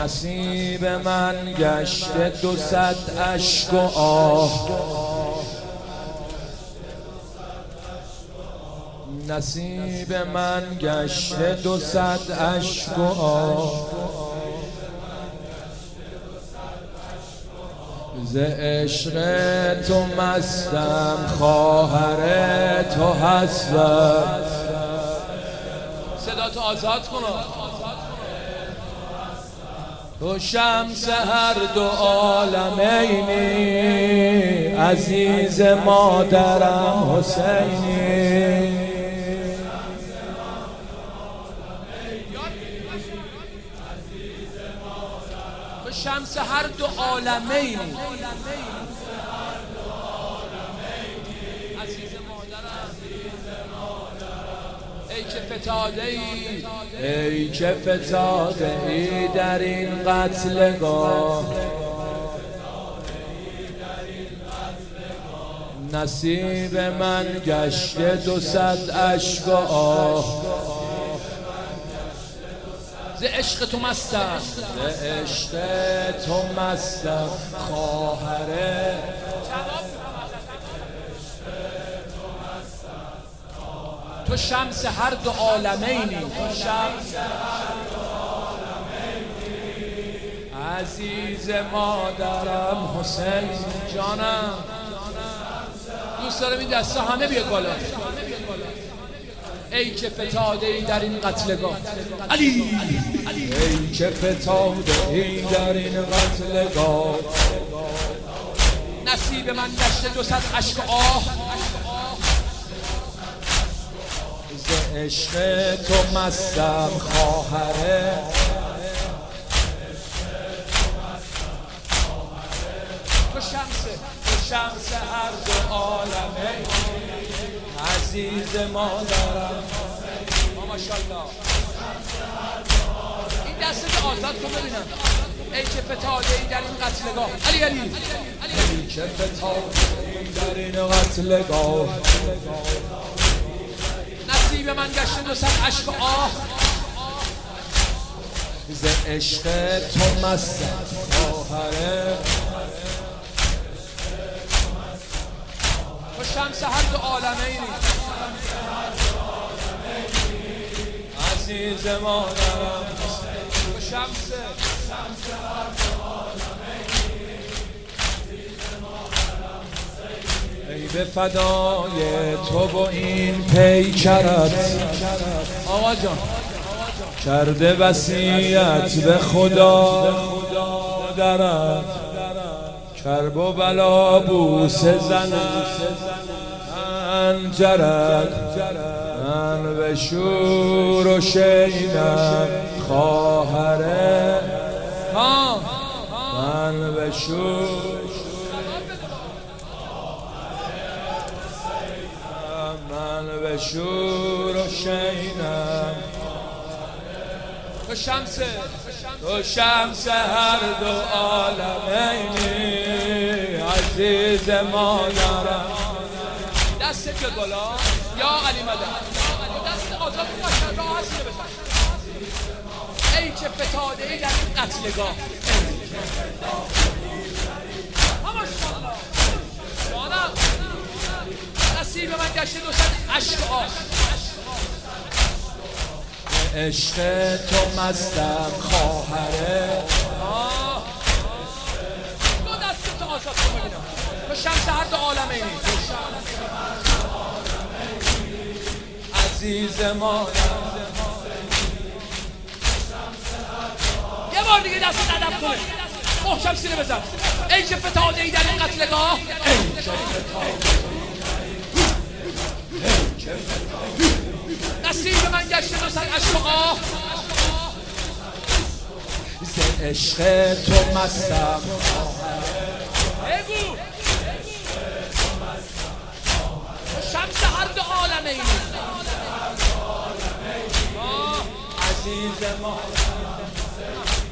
نصیب من گشته 200 اشک و آه، نصیب من گشته 200 اشک و آه، ز عشق تو مستم خواهر تو هستم. صدا تو آزاد کن. تو شمس هر دو عالمینی، عزیز مادرم حسینی. تو شمس هر دو عالمینی، عزیز مادرم. ای که فتاده ای، ای که فتاده ای در این قتلگاه، نصیب من گشته 200 اشک و آه، ز عشق تو مستم، ز عشق تو مستم خواهره. تو شمس هر دو عالمینی، تو شمس هر دو عالمینی، عزیز مادرم حسین جانم. دوست دارم این دستا همه بیاد بالا. ای که فتاده ای در این قتلگاه علی، ای که فتاده ای در این قتلگاه، نصیب من گشته 200 اشک آه، ز عشق تو مستم خواهره. تو شمس هر دو عالمه، عزیز مادرم. ماشاءالله. این دسته آزاد کن ببینم. ای که فتاده ای در این قتلگاه علی علی، ای که فتاده ای در این قتلگاه، نصیب من گشته 200 اشک آه، ز عشق تو مستم خواهره. تو شمس هر دو عالمینی، عزیز مادرم. تو شمس هر دو عالمینی، عزیز مادرم. ای به فدای تو و این پیکرت آقا جان، کرده وصیت به خدا درت، کرب و بلا بوسه زنم انجرت، من به شور و شینم خواهره، من به شور من به شور و شینم. تو شمس هر دو عالمینی، عزیز مادرم. دست بیاد بالا یا علی مدد، دست آزاد باشد راه هستی بزن. ای که فتاده ای در این قتلگاه، ماشاءالله جانم. نصیب من گشته 200 اشک آه، عشق تو مستم خواهره. دو دست تو آزاد کن ببینم. تو شمس هر دو عالمینی، عزیز مادرم. یه بار دیگه دست ادب کنه، محکم سینه بزن. ای که فتاده ای در این قتلگاه، نصیب من گشته 200 اشک آه، ز عشق تو مستم بگو. شمس هر دو عالمینی، عزیز ما.